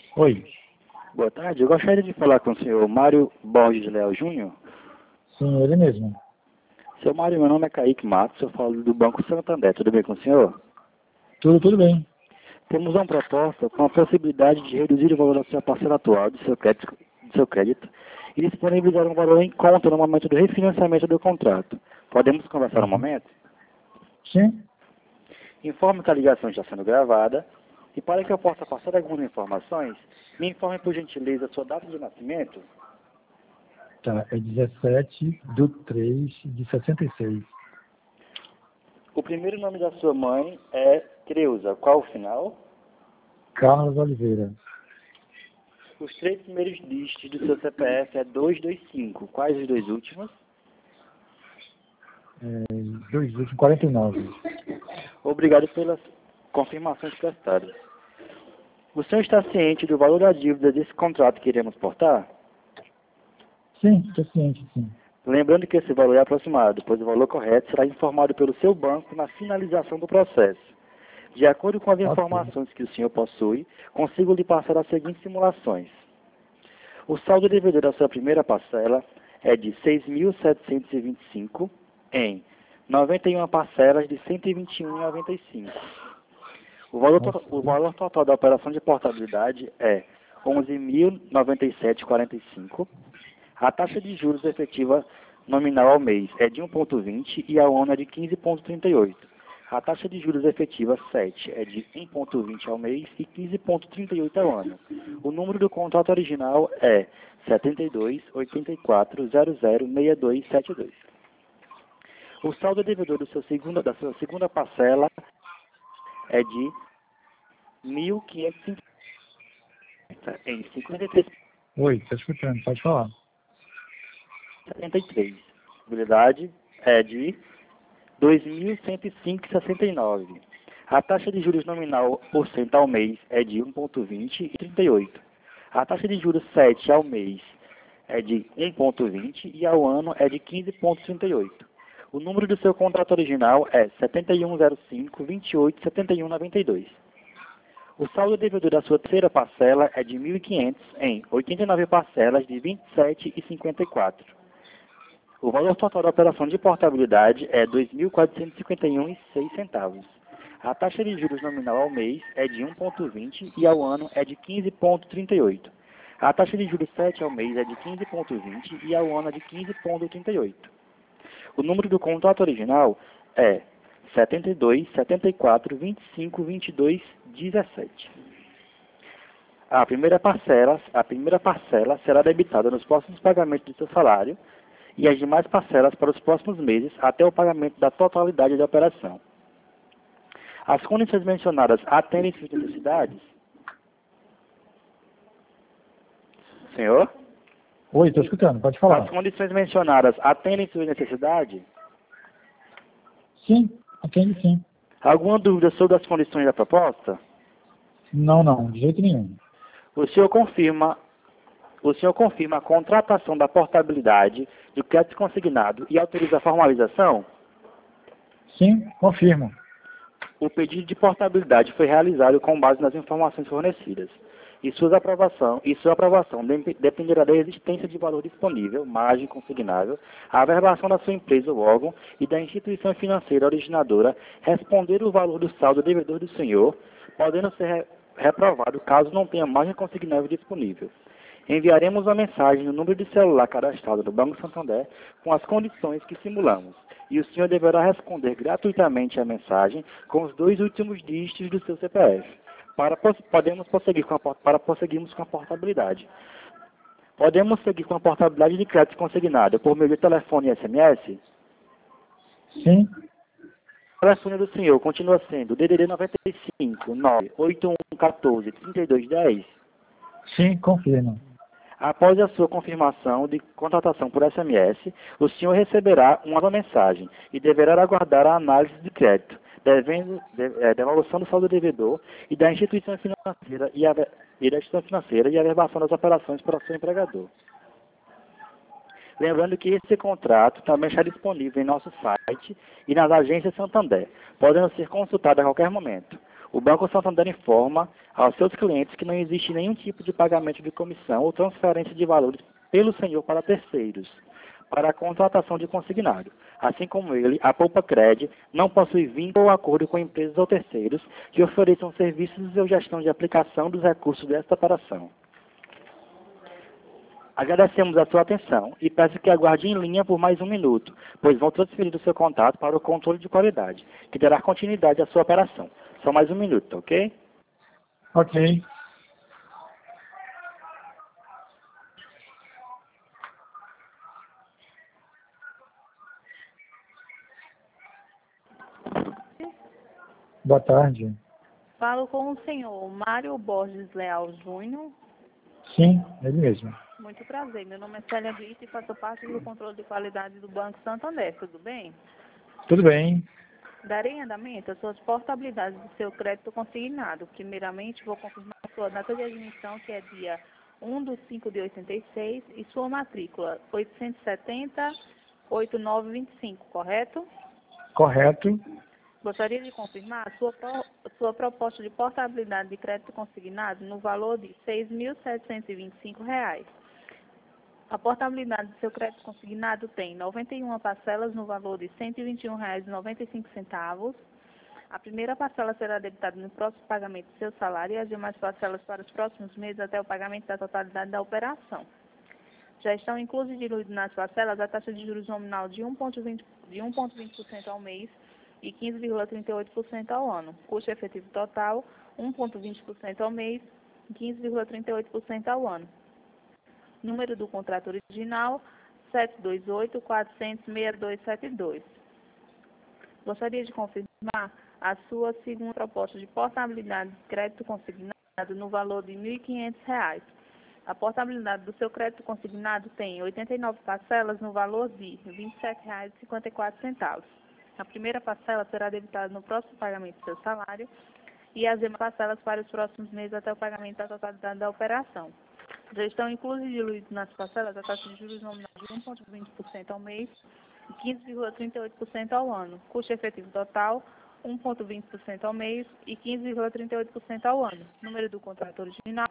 Oi. Boa tarde, eu gostaria de falar com o senhor Mário Borges Leal Júnior. Sim, ele mesmo. Seu Mário, meu nome é Kaique Matos, eu falo do Banco Santander, tudo bem com o senhor? Tudo bem. Temos uma proposta com a possibilidade de reduzir o valor da sua parcela atual do seu crédito e disponibilizar um valor em conta no momento do refinanciamento do contrato. Podemos conversar um momento? Sim? Informe que a ligação está sendo gravada e para que eu possa passar algumas informações, me informe por gentileza a sua data de nascimento. Tá, é 17/3/66. O primeiro nome da sua mãe é Creuza. Qual o final? Carlos Oliveira. Os três primeiros dígitos do seu CPF é 225. Quais os dois últimos? 49. Obrigado pelas confirmações prestadas. O senhor está ciente do valor da dívida desse contrato que iremos portar? Sim, estou ciente, sim. Lembrando que esse valor é aproximado, pois o valor correto será informado pelo seu banco na finalização do processo. De acordo com as Ok. informações que o senhor possui, consigo lhe passar as seguintes simulações. O saldo devedor da sua primeira parcela é de 6.725 em 91 parcelas de 121,95. O valor total da operação de portabilidade é 11.097,45. A taxa de juros efetiva nominal ao mês é de 1,20 e ao ano é de 15,38. A taxa de juros efetiva 7 é de 1,20 ao mês e 15,38 ao ano. O número do contrato original é 7284006272. O saldo devedor da sua segunda parcela é de 1.550 em 53,73. Oi, estou escutando, pode falar. A probabilidade é de 2.105,69. A taxa de juros nominal por cento ao mês é de 1,20 e 38. A taxa de juros 7 ao mês é de 1,20 e ao ano é de 15,38. O número do seu contrato original é 7105-287192. O saldo devedor da sua terceira parcela é de 1.500 em 89 parcelas de 27,54. O valor total da operação de portabilidade é R$ 2.451,06. A taxa de juros nominal ao mês é de 1,20 e ao ano é de 15,38. A taxa de juros 7 ao mês é de 15,20 e ao ano é de 15,38. O número do contrato original é 72 74 25 22 17. A primeira parcela será debitada nos próximos pagamentos do seu salário e as demais parcelas para os próximos meses até o pagamento da totalidade da operação. As condições mencionadas atendem suas necessidades? Senhor? Oi, estou escutando, pode falar. As condições mencionadas atendem suas necessidades? Sim, atende sim. Alguma dúvida sobre as condições da proposta? Não, de jeito nenhum. O senhor confirma a contratação da portabilidade do crédito consignado e autoriza a formalização? Sim, confirmo. O pedido de portabilidade foi realizado com base nas informações fornecidas. E sua aprovação dependerá da existência de valor disponível, margem consignável, a averbação da sua empresa ou órgão e da instituição financeira originadora responder o valor do saldo devedor do senhor, podendo ser reprovado caso não tenha margem consignável disponível. Enviaremos uma mensagem no número de celular cadastrado do Banco Santander com as condições que simulamos. E o senhor deverá responder gratuitamente a mensagem com os dois últimos dígitos do seu CPF. Prosseguirmos com a portabilidade. Podemos seguir com a portabilidade de crédito consignado por meio de telefone e SMS? Sim, O telefone do senhor continua sendo DDD 95 98114 3210. sim, confirmo. Após a sua confirmação de contratação por SMS, o senhor receberá uma mensagem e deverá aguardar a análise de crédito, devolução do saldo devedor e da instituição financeira e a averbação das operações para o seu empregador. Lembrando que esse contrato também está disponível em nosso site e nas agências Santander, podendo ser consultado a qualquer momento. O Banco Santander informa aos seus clientes que não existe nenhum tipo de pagamento de comissão ou transferência de valores pelo senhor para terceiros, para a contratação de consignado. Assim como ele, a Poupacred não possui vínculo ou acordo com empresas ou terceiros que ofereçam serviços ou gestão de aplicação dos recursos desta operação. Agradecemos a sua atenção e peço que aguarde em linha por mais um minuto, pois vão transferir o seu contato para o controle de qualidade, que dará continuidade à sua operação. Só mais um minuto, ok? Ok. Boa tarde. Falo com o senhor Mário Borges Leal Júnior. Sim, ele mesmo. Muito prazer. Meu nome é Célia Brito e faço parte do controle de qualidade do Banco Santander. Tudo bem? Tudo bem. Darei andamento às suas portabilidades do seu crédito consignado. Primeiramente, vou confirmar a sua data de admissão, que é dia 1/5/86, e sua matrícula 870-8925, correto? Correto. Gostaria de confirmar a sua proposta de portabilidade de crédito consignado no valor de R$ 6.725. A portabilidade do seu crédito consignado tem 91 parcelas no valor de R$ 121,95. A primeira parcela será debitada no próximo pagamento do seu salário e as demais parcelas para os próximos meses até o pagamento da totalidade da operação. Já estão inclusos e diluídos nas parcelas a taxa de juros nominal de 1,20% ao mês e 15,38% ao ano. Custo efetivo total, 1,20% ao mês e 15,38% ao ano. Número do contrato original, 728-400-6272. Gostaria de confirmar a sua segunda proposta de portabilidade de crédito consignado no valor de R$ 1.500. A portabilidade do seu crédito consignado tem 89 parcelas no valor de R$ 27,54. A primeira parcela será debitada no próximo pagamento do seu salário e as demais parcelas para os próximos meses até o pagamento da totalidade da operação. Já estão inclusos e diluídos nas parcelas a taxa de juros nominal de 1,20% ao mês e 15,38% ao ano. Custo efetivo total, 1,20% ao mês e 15,38% ao ano. Número do contrato original,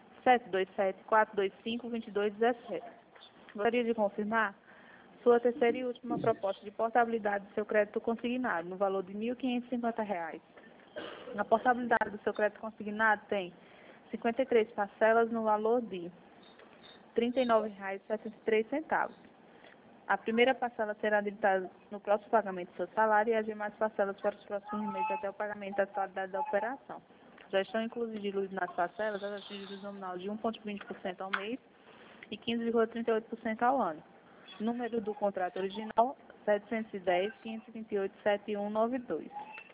727-425-2217. Gostaria de confirmar sua terceira e última proposta de portabilidade do seu crédito consignado, no valor de R$ 1.550. A portabilidade do seu crédito consignado tem 53 parcelas no valor de R$ 39,73. A primeira parcela será debitada no próximo pagamento do seu salário e as demais parcelas para os próximos meses até o pagamento da totalidade da operação. Já estão inclusos e diluídos nas parcelas a taxa de juros nominal de 1,20% ao mês e 15,38% ao ano. Número do contrato original, 710-528-7192.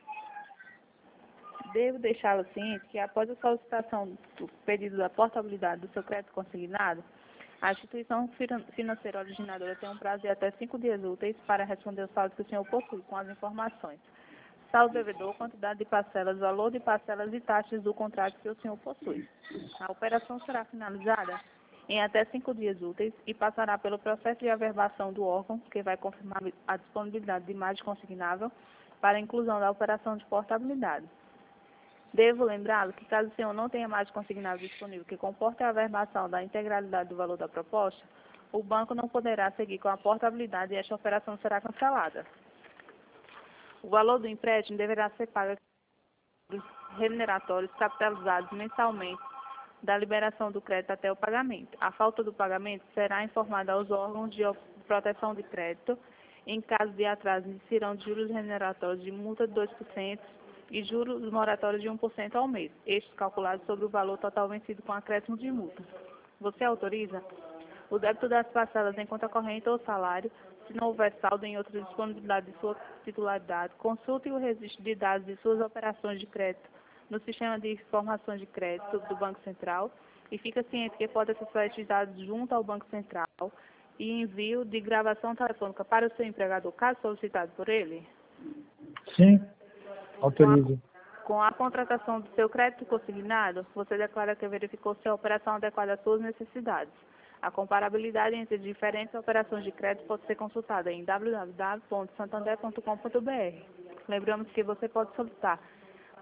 Devo deixá-lo ciente que, após a solicitação do pedido da portabilidade do seu crédito consignado, a instituição financeira originadora tem um prazo de até 5 dias úteis para responder o saldo que o senhor possui com as informações: saldo devedor, quantidade de parcelas, valor de parcelas e taxas do contrato que o senhor possui. A operação será finalizada em até 5 dias úteis e passará pelo processo de averbação do órgão, que vai confirmar a disponibilidade de imagem consignável para a inclusão da operação de portabilidade. Devo lembrá-lo que, caso o senhor não tenha imagem consignável disponível que comporte a averbação da integralidade do valor da proposta, o banco não poderá seguir com a portabilidade e esta operação será cancelada. O valor do empréstimo deverá ser pago dos remuneratórios capitalizados mensalmente da liberação do crédito até o pagamento. A falta do pagamento será informada aos órgãos de proteção de crédito. Em caso de atraso, incidirão juros remuneratórios de multa de 2% e juros moratórios de 1% ao mês, estes calculados sobre o valor total vencido com acréscimo de multa. Você autoriza o débito das parcelas em conta corrente ou salário, se não houver saldo em outra disponibilidade de sua titularidade. Consulte o registro de dados de suas operações de crédito no sistema de informações de crédito do Banco Central e fica ciente que pode acessar estes dados junto ao Banco Central e envio de gravação telefônica para o seu empregador, caso solicitado por ele. Sim, autorizo. Com a contratação do seu crédito consignado, você declara que verificou se a operação adequada às suas necessidades. A comparabilidade entre diferentes operações de crédito pode ser consultada em www.santander.com.br. Lembramos que você pode solicitar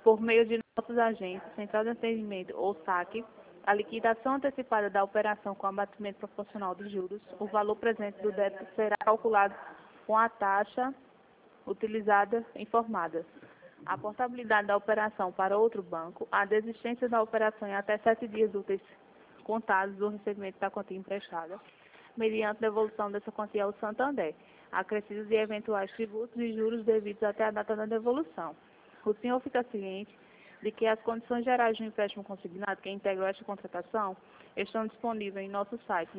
por meio de nossos agentes, central de atendimento ou saque, a liquidação antecipada da operação com abatimento proporcional dos juros, o valor presente do débito será calculado com a taxa utilizada informada. A portabilidade da operação para outro banco, a desistência da operação em até 7 dias úteis contados do recebimento da quantia emprestada, mediante devolução dessa quantia ao Santander, acrescidos de eventuais tributos e juros devidos até a data da devolução. O senhor fica ciente de que as condições gerais do empréstimo consignado que integram esta contratação estão disponíveis em nosso site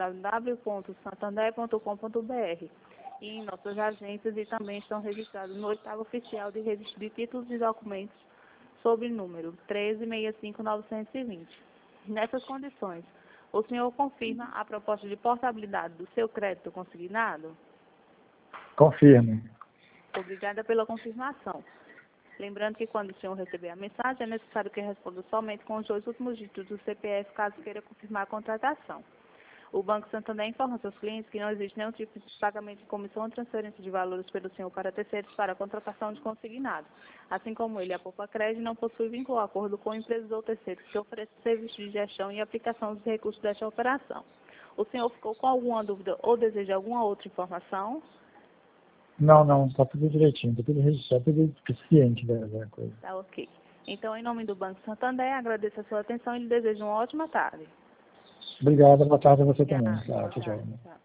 www.santander.com.br e em nossas agências e também estão registrados no 8º Oficial de Registro de Títulos e Documentos sob número 13.65920. Nessas condições, o senhor confirma a proposta de portabilidade do seu crédito consignado? Confirmo. Obrigada pela confirmação. Lembrando que quando o senhor receber a mensagem, é necessário que responda somente com os 2 últimos dígitos do CPF, caso queira confirmar a contratação. O Banco Santander informa seus clientes que não existe nenhum tipo de pagamento de comissão ou transferência de valores pelo senhor para terceiros para a contratação de consignado. Assim como ele, a Poupa Crédito não possui vínculo ou acordo com empresas ou terceiros que oferecem serviços de gestão e aplicação dos recursos desta operação. O senhor ficou com alguma dúvida ou deseja alguma outra informação? Não, está tudo direitinho, está tudo registrado, tudo ciente da coisa. Tá ok. Então, em nome do Banco Santander, agradeço a sua atenção e lhe desejo uma ótima tarde. Obrigado, boa tarde a você também. Obrigada. Tchau. Tchau.